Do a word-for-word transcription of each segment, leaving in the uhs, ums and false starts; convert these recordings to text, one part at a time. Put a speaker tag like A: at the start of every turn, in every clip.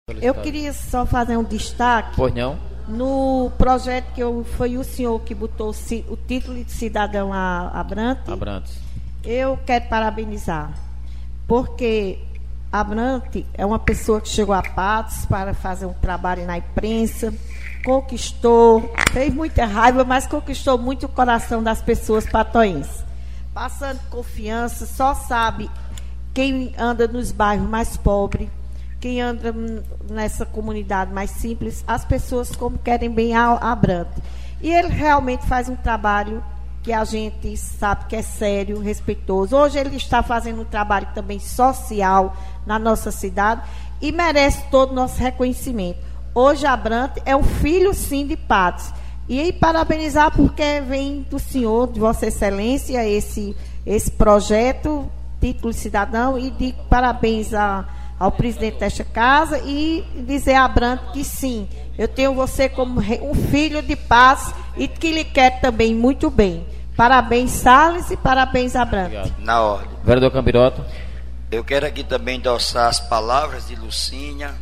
A: Eu queria só fazer um destaque.
B: Pois não?
A: No projeto que eu, foi o senhor que botou o título de cidadão a Abrantes.
B: Abrantes.
A: Eu quero parabenizar, porque Abrantes é uma pessoa que chegou a Patos para fazer um trabalho na imprensa, conquistou, fez muita raiva, mas conquistou muito o coração das pessoas patoenses. Passando confiança, só sabe quem anda nos bairros mais pobres, quem anda nessa comunidade mais simples, as pessoas como querem bem a Abrantes. E ele realmente faz um trabalho que a gente sabe que é sério, respeitoso. Hoje ele está fazendo um trabalho também social na nossa cidade e merece todo o nosso reconhecimento. Hoje Abrantes é um filho, sim, de Patos. E aí, parabenizar porque vem do senhor, de Vossa Excelência, esse, esse projeto, título de cidadão, e de parabéns a, ao presidente desta casa e dizer a Abrantes que sim, eu tenho você como um filho de paz e que lhe quer também muito bem. Parabéns, Salles, e parabéns, Abrantes.
C: Na ordem.
B: Vereador Cambiroto.
C: Eu quero aqui também endossar as palavras de Lucinha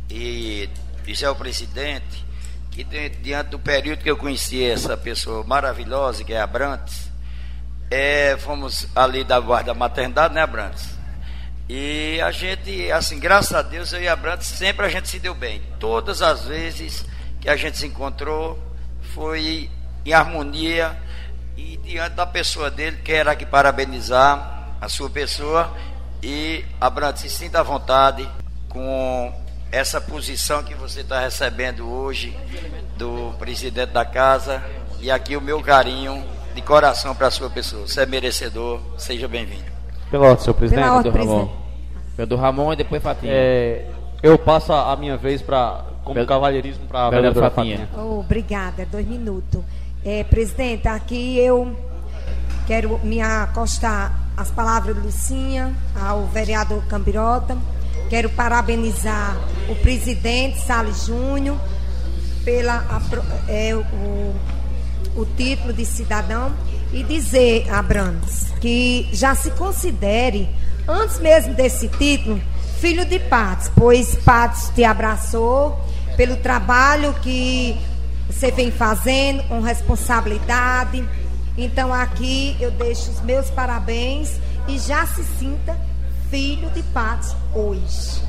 C: e dizer ao presidente que diante do período que eu conheci essa pessoa maravilhosa, que é Abrantes, é, fomos ali da guarda maternidade, né, Abrantes? E a gente, assim, graças a Deus, eu e Abrantes, sempre a gente se deu bem. Todas as vezes que a gente se encontrou, foi em harmonia. E diante da pessoa dele, quero aqui parabenizar a sua pessoa. E, Abrantes, se sinta à vontade com essa posição que você está recebendo hoje do presidente da casa. E aqui o meu carinho de coração para a sua pessoa. Você é merecedor, seja bem-vindo.
D: Pela ordem, senhor presidente.
B: Pela ordem, Ramon. Vereador Ramon e depois Fatinha.
D: É, eu passo a minha vez para como Ve- cavalheirismo para a vereadora Fatinha.
E: Oh, obrigada, dois minutos. É, presidente, aqui eu quero me acostar às palavras de Lucinha, ao vereador Cambirota. Quero parabenizar o presidente Salles Júnior pela é, o, o título de cidadão e dizer, Abrantes, que já se considere, antes mesmo desse título, filho de Patos, pois Patos te abraçou pelo trabalho que você vem fazendo com responsabilidade. Então aqui eu deixo os meus parabéns e já se sinta filho de Patos hoje.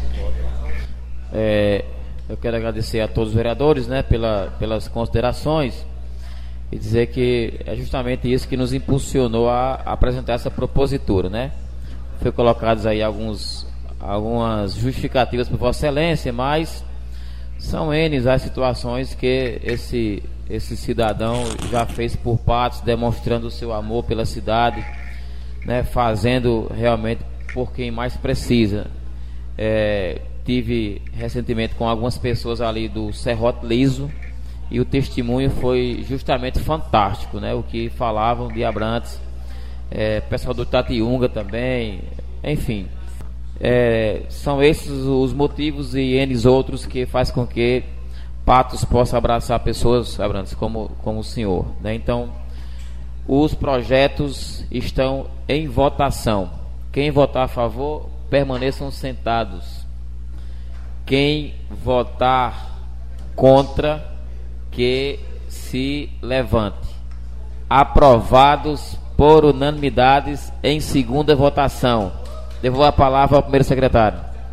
B: É, eu quero agradecer a todos os vereadores, né, pela, pelas considerações e dizer que é justamente isso que nos impulsionou a, a apresentar essa propositura, né? Foi colocados aí alguns, algumas justificativas por Vossa Excelência, mas são N as situações que esse, esse cidadão já fez por Patos, demonstrando o seu amor pela cidade, né, fazendo realmente por quem mais precisa. É, tive recentemente com algumas pessoas ali do Serrote Liso e o testemunho foi justamente fantástico, né, o que falavam de Abrantes, é, pessoal do Tatiunga também, enfim. É, são esses os motivos e N outros que faz com que Patos possa abraçar pessoas, Abrantes, como, como o senhor, né? Então, os projetos estão em votação. Quem votar a favor, permaneçam sentados. Quem votar contra, que se levante. Aprovados por unanimidades em segunda votação. Devolvo a palavra ao primeiro secretário.